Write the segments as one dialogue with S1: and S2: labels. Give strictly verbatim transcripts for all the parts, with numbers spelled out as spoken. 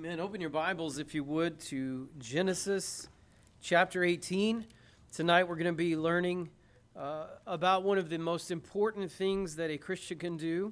S1: Amen. Open your Bibles, if you would, to Genesis chapter eighteen. Tonight we're going to be learning uh, about one of the most important things that a Christian can do.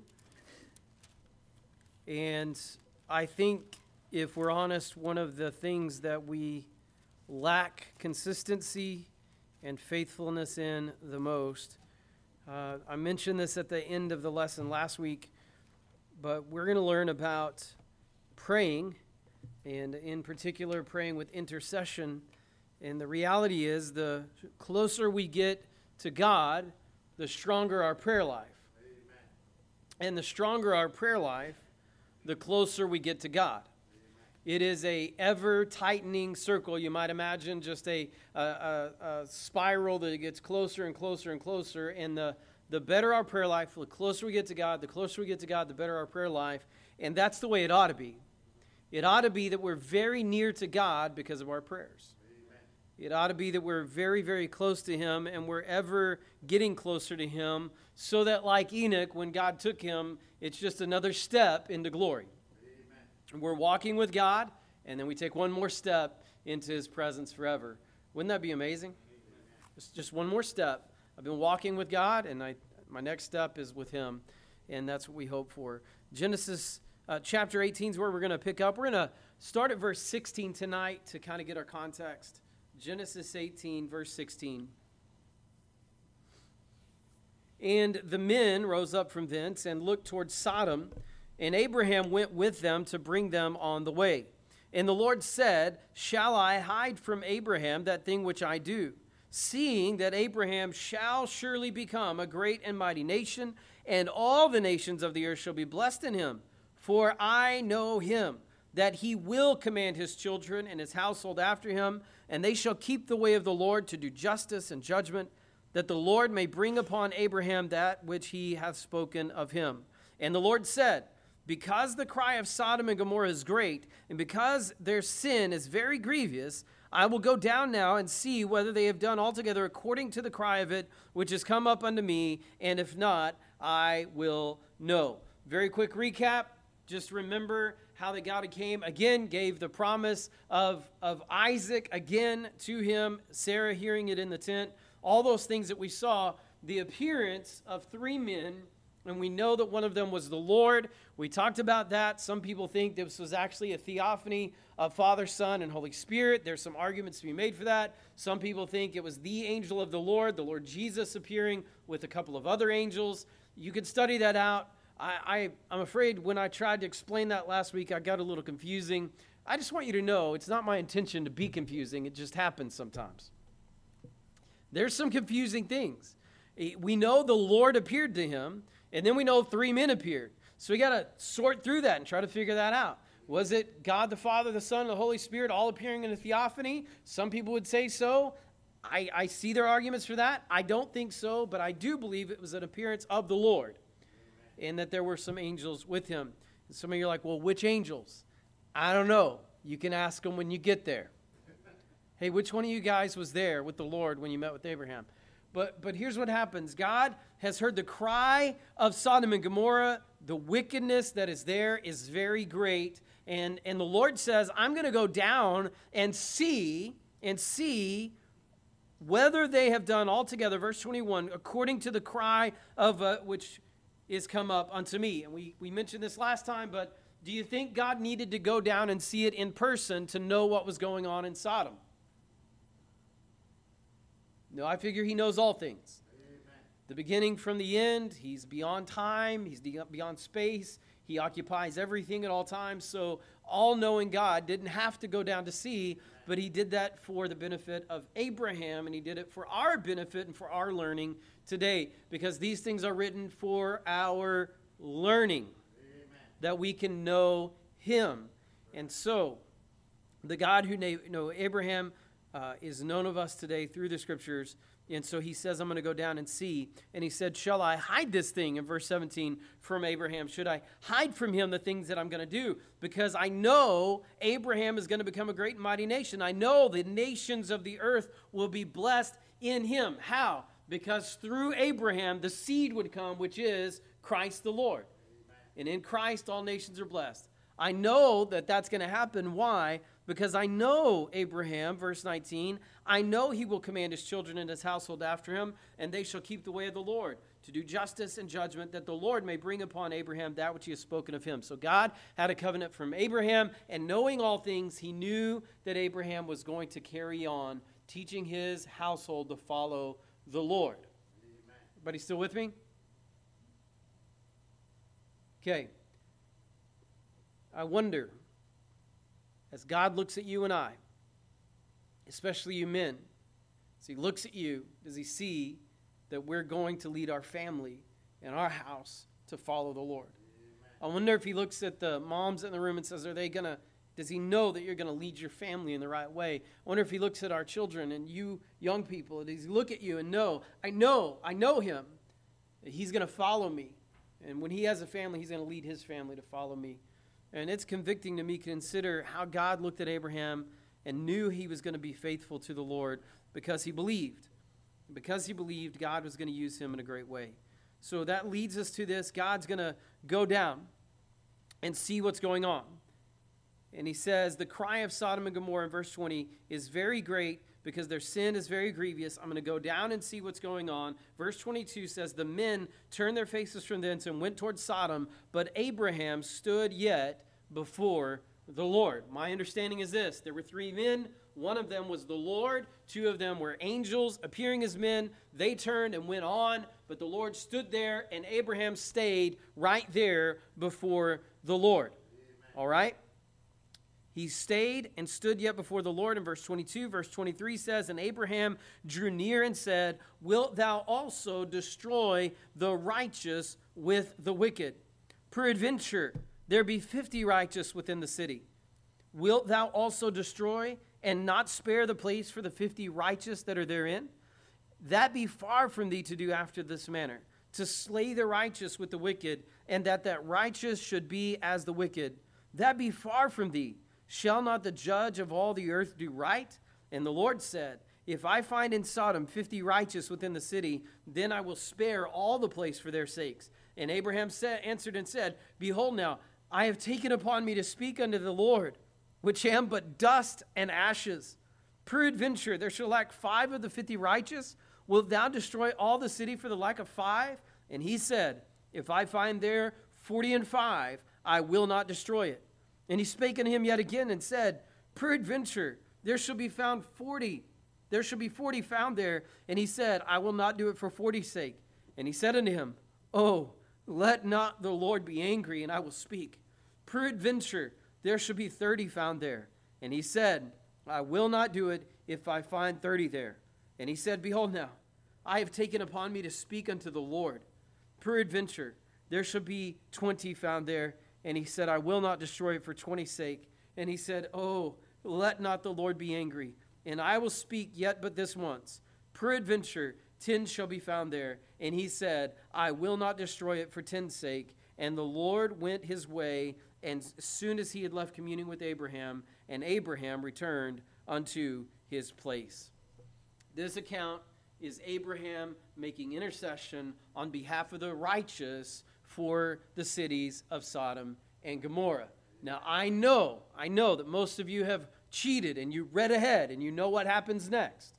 S1: And I think, if we're honest, one of the things that we lack consistency and faithfulness in the most. Uh, I mentioned this at the end of the lesson last week, but we're going to learn about praying, and in particular praying with intercession. And the reality is, the closer we get to God, the stronger our prayer life. Amen. And the stronger our prayer life, the closer we get to God. Amen. It is a ever-tightening circle. You might imagine just a, a, a, a spiral that gets closer and closer and closer. And the, the better our prayer life, the closer we get to God, the closer we get to God, the better our prayer life. And that's the way it ought to be. It ought to be that we're very near to God because of our prayers. Amen. It ought to be that we're very, very close to Him, and we're ever getting closer to Him, so that like Enoch, when God took him, it's just another step into glory. Amen. We're walking with God, and then we take one more step into His presence forever. Wouldn't that be amazing? Amen. Just, just one more step. I've been walking with God, and I, my next step is with Him, and that's what we hope for. Genesis Uh, chapter eighteen is where we're going to pick up. We're going to start at verse sixteen tonight to kind of get our context. Genesis eighteen, verse sixteen. And the men rose up from thence and looked toward Sodom, and Abraham went with them to bring them on the way. And the Lord said, Shall I hide from Abraham that thing which I do, seeing that Abraham shall surely become a great and mighty nation, and all the nations of the earth shall be blessed in him? For I know him, that he will command his children and his household after him, and they shall keep the way of the Lord to do justice and judgment, that the Lord may bring upon Abraham that which he hath spoken of him. And the Lord said, Because the cry of Sodom and Gomorrah is great, and because their sin is very grievous, I will go down now and see whether they have done altogether according to the cry of it, which has come up unto me, and if not, I will know. Very quick recap. Just remember how that God came, again, gave the promise of, of Isaac again to him, Sarah hearing it in the tent, all those things that we saw, the appearance of three men, and we know that one of them was the Lord. We talked about that. Some people think this was actually a theophany of Father, Son, and Holy Spirit. There's some arguments to be made for that. Some people think it was the angel of the Lord, the Lord Jesus appearing with a couple of other angels. You could study that out. I, I, I'm afraid when I tried to explain that last week, I got a little confusing. I just want you to know it's not my intention to be confusing. It just happens sometimes. There's some confusing things. We know the Lord appeared to him, and then we know three men appeared. So we got to sort through that and try to figure that out. Was it God the Father, the Son, and the Holy Spirit all appearing in a theophany? Some people would say so. I, I see their arguments for that. I don't think so, but I do believe it was an appearance of the Lord, and that there were some angels with him. And some of you are like, well, which angels? I don't know. You can ask them when you get there. Hey, which one of you guys was there with the Lord when you met with Abraham? But but here's what happens. God has heard the cry of Sodom and Gomorrah. The wickedness that is there is very great. And, and the Lord says, I'm going to go down and see, and see whether they have done altogether, verse twenty-one, according to the cry of uh, which is come up unto me. And we, we mentioned this last time, but do you think God needed to go down and see it in person to know what was going on in Sodom? No, I figure he knows all things. Amen. The beginning from the end. He's beyond time. He's beyond space. He occupies everything at all times. So all-knowing God didn't have to go down to see, but he did that for the benefit of Abraham, and he did it for our benefit and for our learning today, because these things are written for our learning. Amen. That we can know him. And so, the God who knew you know, Abraham uh, is known of us today through the scriptures. And so he says, I'm going to go down and see. And he said, shall I hide this thing, in verse seventeen, from Abraham? Should I hide from him the things that I'm going to do? Because I know Abraham is going to become a great and mighty nation. I know the nations of the earth will be blessed in him. How? Because through Abraham, the seed would come, which is Christ the Lord. Amen. And in Christ, all nations are blessed. I know that that's going to happen. Why? Because I know Abraham, verse nineteen, I know he will command his children and his household after him, and they shall keep the way of the Lord, to do justice and judgment, that the Lord may bring upon Abraham that which he has spoken of him. So God had a covenant from Abraham, and knowing all things, he knew that Abraham was going to carry on, teaching his household to follow the Lord. Amen. Everybody still with me? Okay. I wonder, as God looks at you and I, especially you men, as he looks at you, does he see that we're going to lead our family and our house to follow the Lord? Amen. I wonder if he looks at the moms in the room and says, are they going to, does he know that you're going to lead your family in the right way? I wonder if he looks at our children and you young people, does he look at you and know, I know, I know him, that he's going to follow me. And when he has a family, he's going to lead his family to follow me. And it's convicting to me to consider how God looked at Abraham and knew he was going to be faithful to the Lord because he believed. Because he believed, God was going to use him in a great way. So that leads us to this. God's going to go down and see what's going on. And he says, the cry of Sodom and Gomorrah in verse twenty is very great because their sin is very grievous. I'm going to go down and see what's going on. Verse twenty-two says, the men turned their faces from thence and went toward Sodom, but Abraham stood yet before the Lord. My understanding is this. There were three men. One of them was the Lord. Two of them were angels appearing as men. They turned and went on, but the Lord stood there, and Abraham stayed right there before the Lord. Amen. All right? He stayed and stood yet before the Lord in verse twenty-two. Verse twenty-three says, and Abraham drew near and said, wilt thou also destroy the righteous with the wicked? Peradventure, there be fifty righteous within the city. Wilt thou also destroy and not spare the place for the fifty righteous that are therein? That be far from thee to do after this manner, to slay the righteous with the wicked, and that that righteous should be as the wicked. That be far from thee. Shall not the judge of all the earth do right? And the Lord said, if I find in Sodom fifty righteous within the city, then I will spare all the place for their sakes. And Abraham said, answered and said, behold now, I have taken upon me to speak unto the Lord, which am but dust and ashes. Peradventure, there shall lack five of the fifty righteous. Wilt thou destroy all the city for the lack of five? And he said, if I find there forty and five, I will not destroy it. And he spake unto him yet again and said, peradventure, there shall be found forty. There shall be forty found there. And he said, I will not do it for forty's sake. And he said unto him, oh, let not the Lord be angry, and I will speak. Peradventure, there shall be thirty found there. And he said, I will not do it if I find thirty there. And he said, behold now, I have taken upon me to speak unto the Lord. Peradventure, there shall be twenty found there. And he said, I will not destroy it for twenty's sake. And he said, oh, let not the Lord be angry, and I will speak yet but this once. Peradventure, ten shall be found there. And he said, I will not destroy it for ten's sake. And the Lord went his way, and as soon as he had left communing with Abraham, and Abraham returned unto his place. This account is Abraham making intercession on behalf of the righteous for the cities of Sodom and Gomorrah. Now, I know, I know that most of you have cheated and you read ahead and you know what happens next.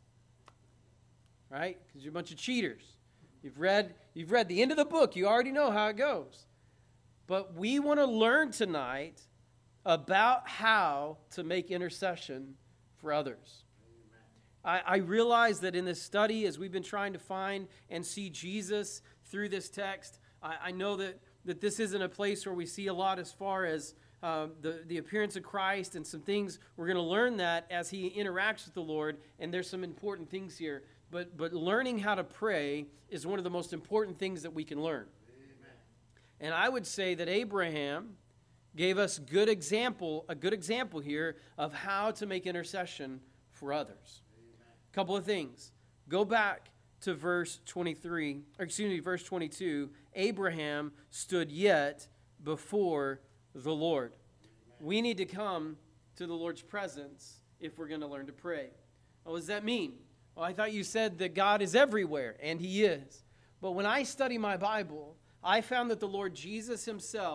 S1: Right? Because you're a bunch of cheaters. You've read, you've read the end of the book. You already know how it goes. But we want to learn tonight about how to make intercession for others. I, I realize that in this study, as we've been trying to find and see Jesus through this text, I, I know that, that this isn't a place where we see a lot as far as uh, the, the appearance of Christ and some things. We're going to learn that as he interacts with the Lord, and there's some important things here. But, but learning how to pray is one of the most important things that we can learn. Amen. And I would say that Abraham gave us good example, a good example here of how to make intercession for others. A couple of things. Go back to verse twenty-three, or excuse me, verse twenty-two. Abraham stood yet before the Lord. We need to come to the Lord's presence if we're going to learn to pray. What does that mean? Well, I thought you said that God is everywhere, and he is. But when I study my Bible, I found that the Lord Jesus himself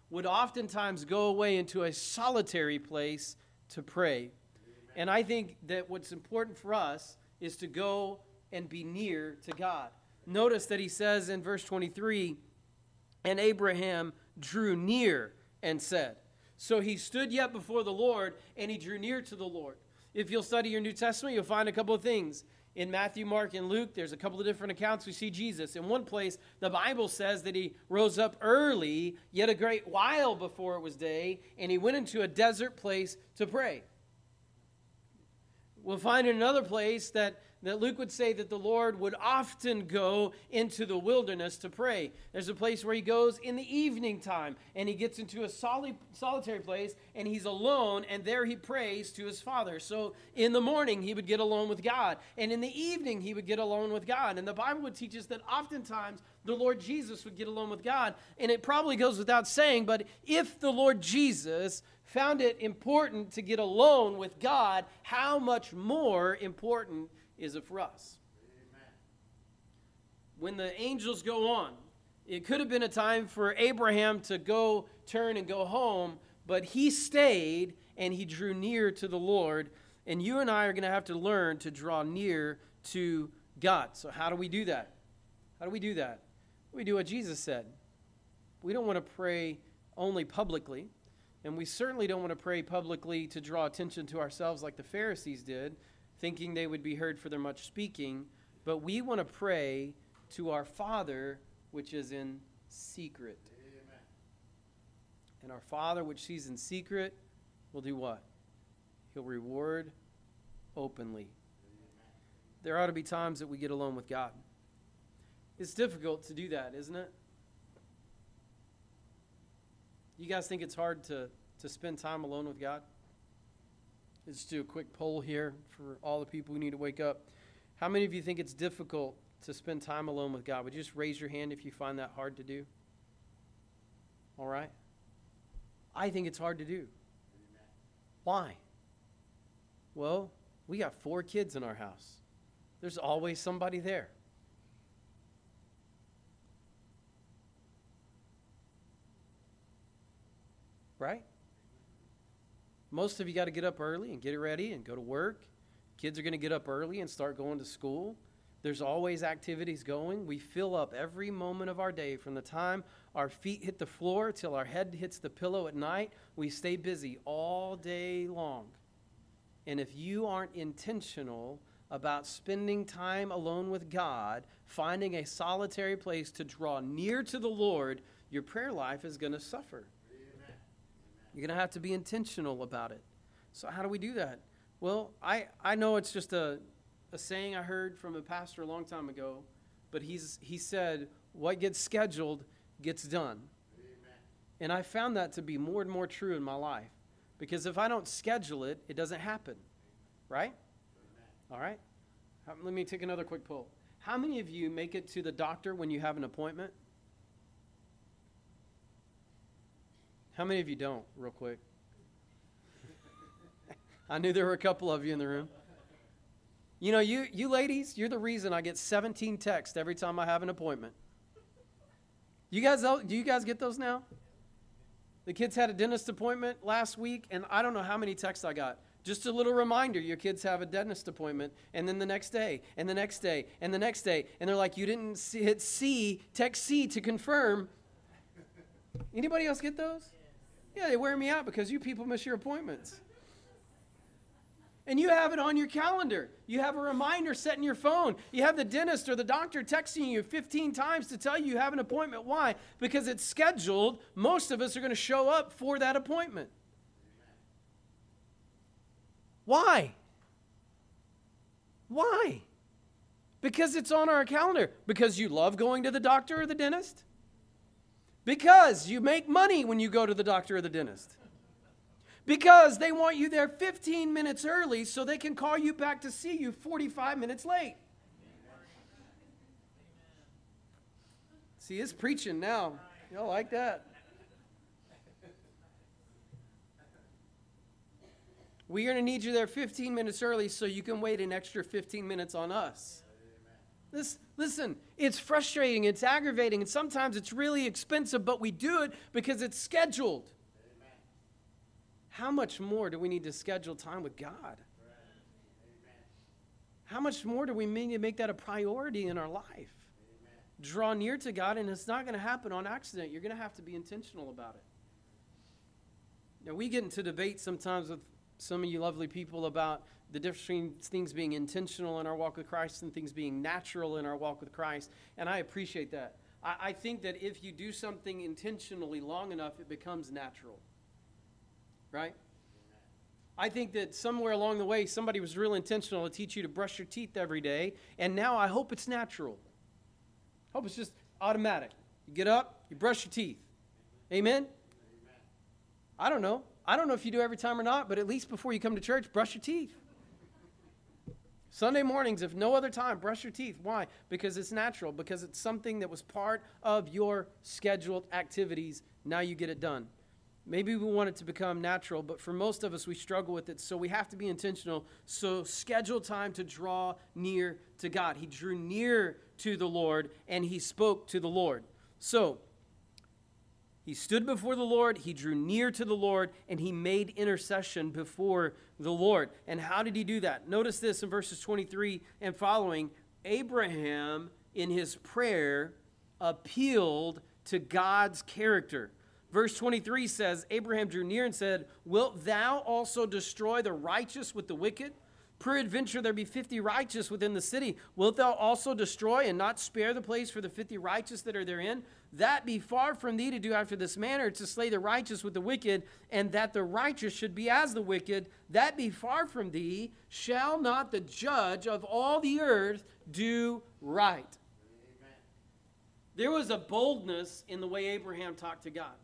S1: would oftentimes go away into a solitary place to pray. And I think that what's important for us is to go and be near to God. Notice that he says in verse twenty-three, and Abraham drew near and said. So he stood yet before the Lord, and he drew near to the Lord. If you'll study your New Testament, you'll find a couple of things. In Matthew, Mark, and Luke, there's a couple of different accounts we see Jesus. In one place, the Bible says that he rose up early, yet a great while before it was day, and he went into a desert place to pray. We'll find in another place that, that Luke would say that the Lord would often go into the wilderness to pray. There's a place where he goes in the evening time, and he gets into a soli- solitary place, and he's alone, and there he prays to his Father. So in the morning, he would get alone with God, and in the evening, he would get alone with God. And the Bible would teach us that oftentimes the Lord Jesus would get alone with God, and it probably goes without saying, but if the Lord Jesus found it important to get alone with God, how much more important is it for us? Amen. When the angels go on, it could have been a time for Abraham to go, turn, and go home, but he stayed and he drew near to the Lord. And you and I are going to have to learn to draw near to God. So how do we do that? How do we do that? We do what Jesus said. We don't want to pray only publicly. And we certainly don't want to pray publicly to draw attention to ourselves like the Pharisees did, thinking they would be heard for their much speaking. But we want to pray to our Father, which is in secret. Amen. And our Father, which sees in secret, will do what? He'll reward openly. Amen. There ought to be times that we get alone with God. It's difficult to do that, isn't it? You guys think it's hard to, to spend time alone with God? Let's do a quick poll here for all the people who need to wake up. How many of you think it's difficult to spend time alone with God? Would you just raise your hand if you find that hard to do? All right. I think it's hard to do. Why? Well, we got four kids in our house. There's always somebody there. Right? Most of you got to get up early and get ready and go to work. Kids are going to get up early and start going to school. There's always activities going. We fill up every moment of our day from the time our feet hit the floor till our head hits the pillow at night. We stay busy all day long. And if you aren't intentional about spending time alone with God, finding a solitary place to draw near to the Lord, your prayer life is going to suffer. You're going to have to be intentional about it. So how do we do that? Well, I, I know it's just a, a saying I heard from a pastor a long time ago, but he's he said, what gets scheduled gets done. Amen. And I found that to be more and more true in my life. Because if I don't schedule it, it doesn't happen. Right? Amen. All right? Let me take another quick poll. How many of you make it to the doctor when you have an appointment? How many of you don't, real quick? I knew there were a couple of you in the room. You know, you you ladies, you're the reason I get seventeen texts every time I have an appointment. You guys, do you guys get those now? The kids had a dentist appointment last week, and I don't know how many texts I got. Just a little reminder, your kids have a dentist appointment, and then the next day, and the next day, and the next day, and they're like, you didn't see, hit C, text C to confirm. Anybody else get those? Yeah, they wear me out because you people miss your appointments. And you have it on your calendar. You have a reminder set in your phone. You have the dentist or the doctor texting you fifteen times to tell you you have an appointment. Why? Because it's scheduled. Most of us are going to show up for that appointment. Why? Why? Because it's on our calendar. Because you love going to the doctor or the dentist? Because you make money when you go to the doctor or the dentist. Because they want you there fifteen minutes early so they can call you back to see you forty-five minutes late. See, it's preaching now. Y'all like that? We're going to need you there fifteen minutes early so you can wait an extra fifteen minutes on us. This, listen, it's frustrating, it's aggravating, and sometimes it's really expensive, but we do it because it's scheduled. Amen. How much more do we need to schedule time with God? Amen. How much more do we need to make that a priority in our life? Amen. Draw near to God, and it's not going to happen on accident. You're going to have to be intentional about it. Now, we get into debate sometimes with some of you lovely people about the difference between things being intentional in our walk with Christ and things being natural in our walk with Christ. And I appreciate that. I, I think that if you do something intentionally long enough, it becomes natural. Right? I think that somewhere along the way, somebody was real intentional to teach you to brush your teeth every day. And now I hope it's natural. I hope it's just automatic. You get up, you brush your teeth. Amen? Amen. I don't know. I don't know if you do every time or not, but at least before you come to church, brush your teeth. Sunday mornings, if no other time, brush your teeth. Why? Because it's natural. Because it's something that was part of your scheduled activities. Now you get it done. Maybe we want it to become natural, but for most of us, we struggle with it. So we have to be intentional. So schedule time to draw near to God. He drew near to the Lord, and he spoke to the Lord. So he stood before the Lord, he drew near to the Lord, and he made intercession before the Lord. And how did he do that? Notice this in verses twenty-three and following. Abraham, in his prayer, appealed to God's character. Verse twenty-three says, Abraham drew near and said, "Wilt thou also destroy the righteous with the wicked? Peradventure there be fifty righteous within the city. Wilt thou also destroy and not spare the place for the fifty righteous that are therein? That be far from thee to do after this manner, to slay the righteous with the wicked, and that the righteous should be as the wicked. That be far from thee. Shall not the judge of all the earth do right?" Amen. There was a boldness in the way Abraham talked to God.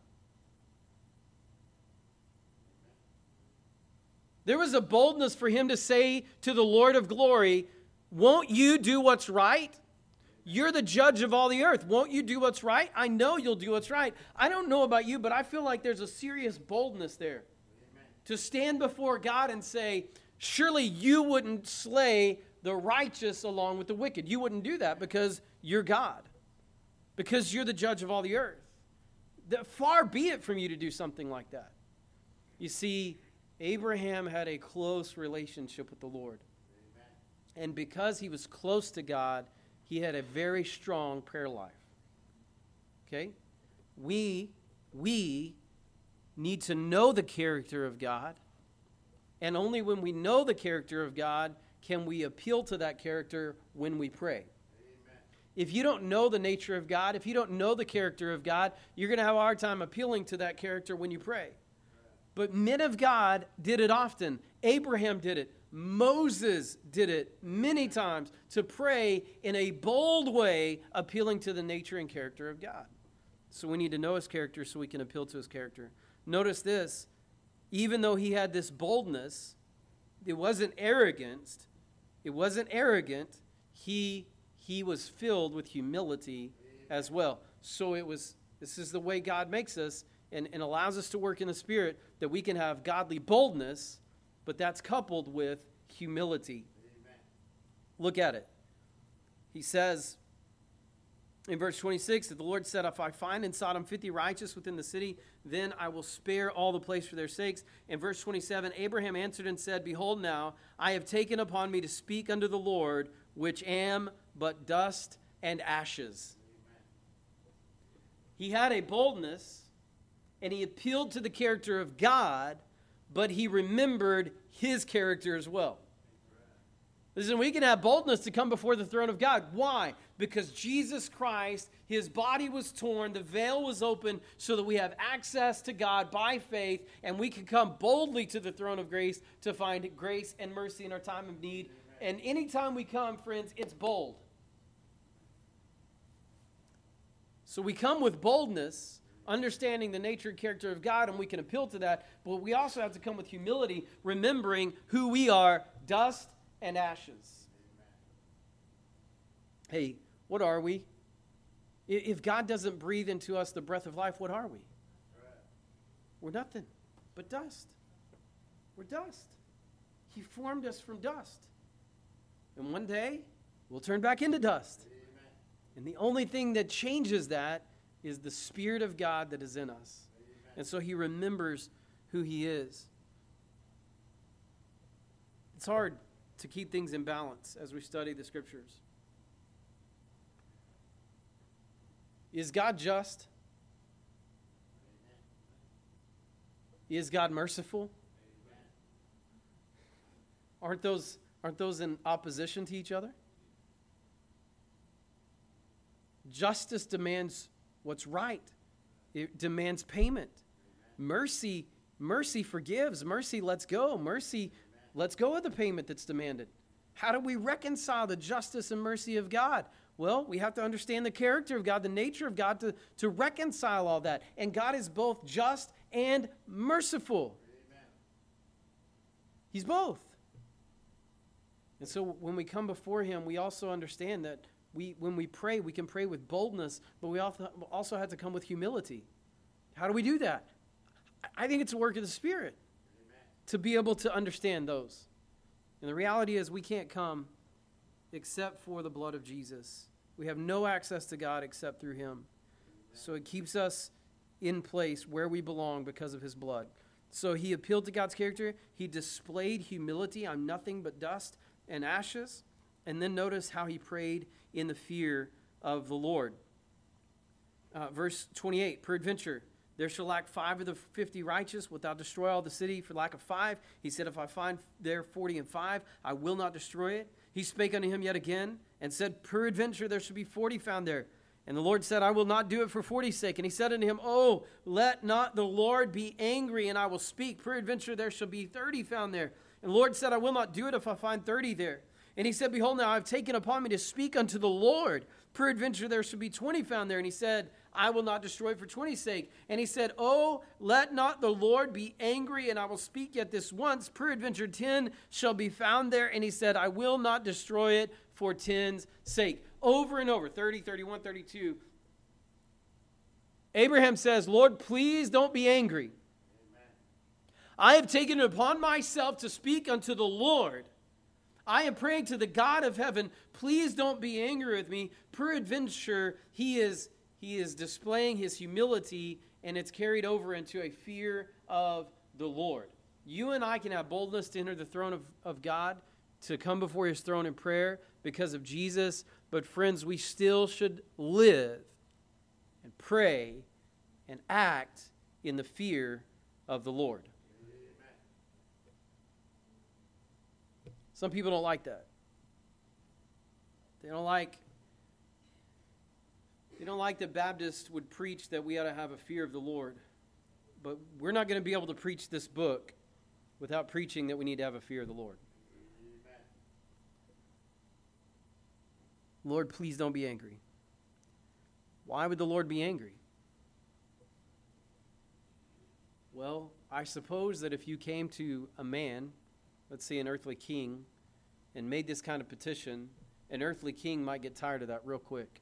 S1: There was a boldness for him to say to the Lord of glory, "Won't you do what's right? You're the judge of all the earth. Won't you do what's right? I know you'll do what's right." I don't know about you, but I feel like there's a serious boldness there. Amen. To stand before God and say, surely you wouldn't slay the righteous along with the wicked. You wouldn't do that because you're God. Because you're the judge of all the earth. That far be it from you to do something like that. You see, Abraham had a close relationship with the Lord. Amen. And because he was close to God, he had a very strong prayer life. Okay? We, we need to know the character of God. And only when we know the character of God can we appeal to that character when we pray. Amen. If you don't know the nature of God, if you don't know the character of God, you're going to have a hard time appealing to that character when you pray. But men of God did it often. Abraham did it. Moses did it many times to pray in a bold way, appealing to the nature and character of God. So we need to know his character so we can appeal to his character. Notice this. Even though he had this boldness, it wasn't arrogance. It wasn't arrogant. He, he was filled with humility as well. So it was, this is the way God makes us. And, and allows us to work in the Spirit, that we can have godly boldness, but that's coupled with humility. Amen. Look at it. He says in verse twenty-six that the Lord said, "If I find in Sodom fifty righteous within the city, then I will spare all the place for their sakes." In verse twenty-seven, Abraham answered and said, "Behold now, I have taken upon me to speak unto the Lord, which am but dust and ashes." Amen. He had a boldness, and he appealed to the character of God, but he remembered his character as well. Listen, we can have boldness to come before the throne of God. Why? Because Jesus Christ, his body was torn, the veil was open, so that we have access to God by faith, and we can come boldly to the throne of grace to find grace and mercy in our time of need. Amen. And anytime we come, friends, it's bold. So we come with boldness, understanding the nature and character of God, and we can appeal to that, but we also have to come with humility, remembering who we are, dust and ashes. Amen. Hey, what are we? If God doesn't breathe into us the breath of life, what are we? Right. We're nothing but dust. We're dust. He formed us from dust. And one day, we'll turn back into dust. Amen. And the only thing that changes that is the Spirit of God that is in us. Amen. And so he remembers who he is. It's hard to keep things in balance as we study the Scriptures. Is God just? Amen. Is God merciful? Amen. Aren't those, aren't those in opposition to each other? Justice demands what's right. It demands payment. Amen. Mercy, mercy forgives. Mercy lets go. Mercy Amen. lets go of the payment that's demanded. How do we reconcile the justice and mercy of God? Well, we have to understand the character of God, the nature of God, to, to reconcile all that. And God is both just and merciful. Amen. He's both. And so when we come before him, we also understand that we, when we pray, we can pray with boldness, but we also have to come with humility. How do we do that? I think it's a work of the Spirit. Amen. To be able to understand those. And the reality is we can't come except for the blood of Jesus. We have no access to God except through him. Amen. So it keeps us in place where we belong because of his blood. So he appealed to God's character. He displayed humility. I'm nothing but dust and ashes. And then notice how he prayed in the fear of the Lord. Uh, verse twenty-eight, peradventure, there shall lack five of the fifty righteous. Wilt thou destroy all the city for lack of five? He said, if I find there forty and five, I will not destroy it. He spake unto him yet again, and said, peradventure there shall be forty found there. And the Lord said, I will not do it for forty's sake. And he said unto him, oh, let not the Lord be angry, and I will speak. Peradventure there shall be thirty found there. And the Lord said, I will not do it if I find thirty there. And he said, behold, now I have taken upon me to speak unto the Lord. Peradventure there shall be twenty found there. And he said, I will not destroy it for twenty's sake. And he said, oh, let not the Lord be angry, and I will speak yet this once. Peradventure ten shall be found there. And he said, I will not destroy it for ten's sake. Over and over, thirty, thirty-one, thirty-two. Abraham says, Lord, please don't be angry. Amen. I have taken it upon myself to speak unto the Lord. I am praying to the God of heaven, please don't be angry with me. Peradventure, he is, he is displaying his humility, and it's carried over into a fear of the Lord. You and I can have boldness to enter the throne of, of God, to come before his throne in prayer because of Jesus. But friends, we still should live and pray and act in the fear of the Lord. Some people don't like that. They don't like they don't like that Baptists would preach that we ought to have a fear of the Lord. But we're not going to be able to preach this book without preaching that we need to have a fear of the Lord. Amen. Lord, please don't be angry. Why would the Lord be angry? Well, I suppose that if you came to a man, let's say an earthly king, and made this kind of petition, an earthly king might get tired of that real quick.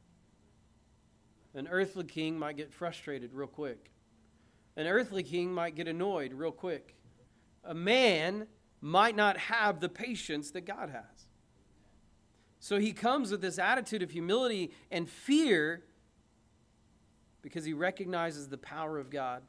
S1: An earthly king might get frustrated real quick. An earthly king might get annoyed real quick. A man might not have the patience that God has. So he comes with this attitude of humility and fear because he recognizes the power of God.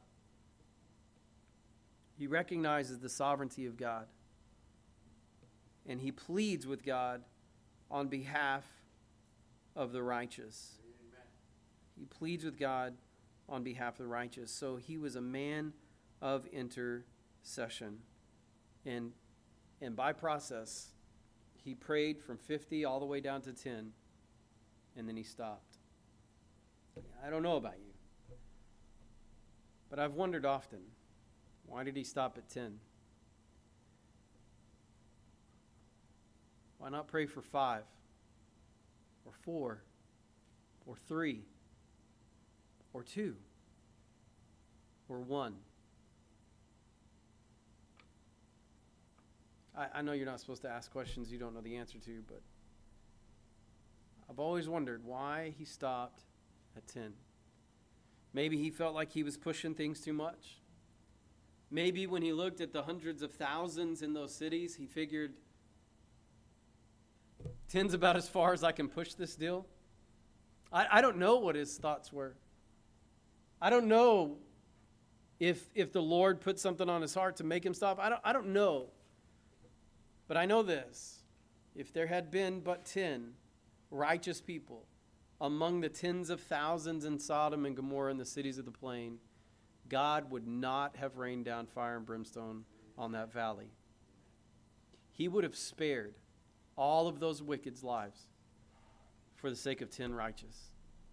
S1: He recognizes the sovereignty of God. And he pleads with God on behalf of the righteous. Amen. He pleads with God on behalf of the righteous. So he was a man of intercession. And, and by process, he prayed from fifty all the way down to ten, and then he stopped. I don't know about you, but I've wondered often, why did he stop at ten? Why not pray for five, or four, or three, or two, or one? I, I know you're not supposed to ask questions you don't know the answer to, but I've always wondered why he stopped at ten. Maybe he felt like he was pushing things too much. Maybe when he looked at the hundreds of thousands in those cities, he figured Ten's about as far as I can push this deal. I, I don't know what his thoughts were. I don't know if if the Lord put something on his heart to make him stop. I don't, I don't know. But I know this. If there had been but ten righteous people among the tens of thousands in Sodom and Gomorrah and the cities of the plain, God would not have rained down fire and brimstone on that valley. He would have spared all of those wicked's lives for the sake of ten righteous.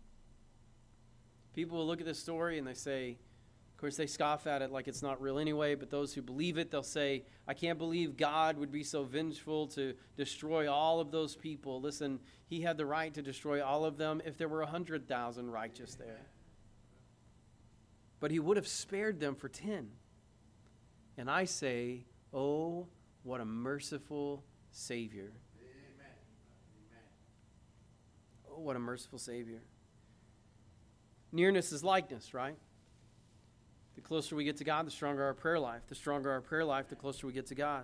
S1: People will look at this story and they say, of course they scoff at it like it's not real anyway, but those who believe it, they'll say, I can't believe God would be so vengeful to destroy all of those people. Listen, he had the right to destroy all of them if there were one hundred thousand righteous there. But he would have spared them for ten. And I say, oh, what a merciful Savior. Amen. Oh, what a merciful Savior. Nearness is likeness, right? The closer we get to God, the stronger our prayer life. The stronger our prayer life, the closer we get to God.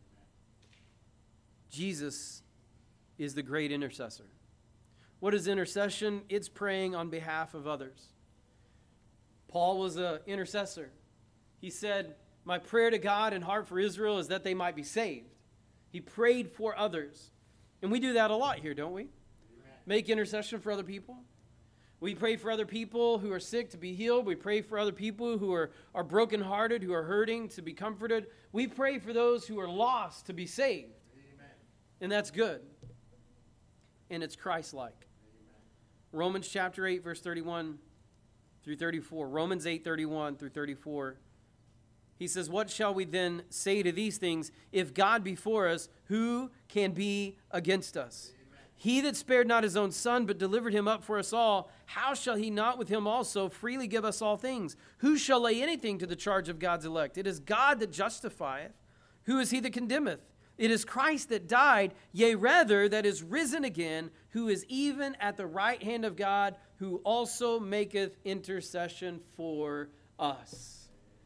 S1: Jesus is the great intercessor. What is intercession? It's praying on behalf of others. Paul was an intercessor. He said, my prayer to God and heart for Israel is that they might be saved. He prayed for others. And we do that a lot here, don't we? Amen. Make intercession for other people. We pray for other people who are sick to be healed. We pray for other people who are, are brokenhearted, who are hurting, to be comforted. We pray for those who are lost to be saved. Amen. And that's good. And it's Christ-like. Amen. Romans chapter eight, verse thirty-one through thirty-four. Romans eight, thirty-one through thirty-four. He says, what shall we then say to these things? If God be for us, who can be against us? He that spared not his own son, but delivered him up for us all, how shall he not with him also freely give us all things? Who shall lay anything to the charge of God's elect? It is God that justifieth. Who is he that condemneth? It is Christ that died, yea, rather, that is risen again, who is even at the right hand of God, who also maketh intercession for us.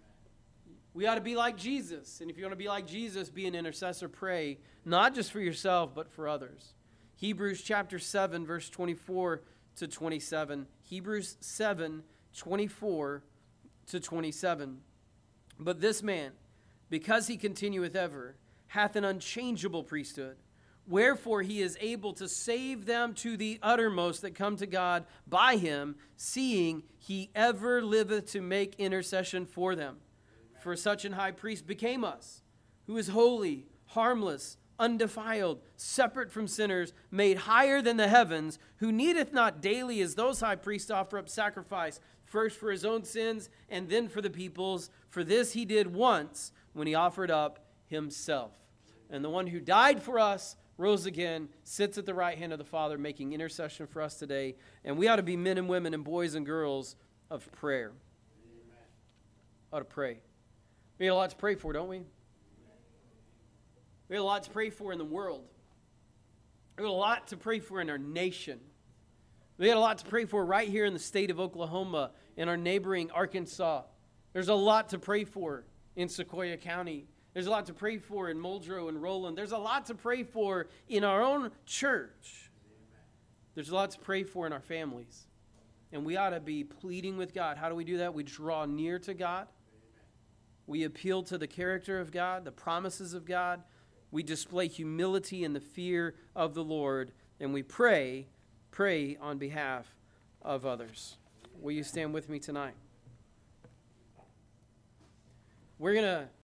S1: We ought to be like Jesus. And if you want to be like Jesus, be an intercessor, pray, not just for yourself, but for others. Hebrews chapter seven, verse twenty-four to twenty-seven. Hebrews seven, twenty-four to twenty-seven. But this man, because he continueth ever, hath an unchangeable priesthood. Wherefore he is able to save them to the uttermost that come to God by him, seeing he ever liveth to make intercession for them. For such an high priest became us, who is holy, harmless, undefiled, separate from sinners, made higher than the heavens, who needeth not daily as those high priests offer up sacrifice, first for his own sins and then for the people's. For this he did once when he offered up himself. And the one who died for us rose again, sits at the right hand of the Father, making intercession for us today. And we ought to be men and women and boys and girls of prayer. Amen. Ought to pray. We have a lot to pray for, don't we? We have a lot to pray for in the world. We have a lot to pray for in our nation. We have a lot to pray for right here in the state of Oklahoma, in our neighboring Arkansas. There's a lot to pray for in Sequoyah County. There's a lot to pray for in Muldrow and Roland. There's a lot to pray for in our own church. There's a lot to pray for in our families. And we ought to be pleading with God. How do we do that? We draw near to God. We appeal to the character of God, the promises of God. We display humility and the fear of the Lord, and we pray, pray on behalf of others. Will you stand with me tonight? We're going to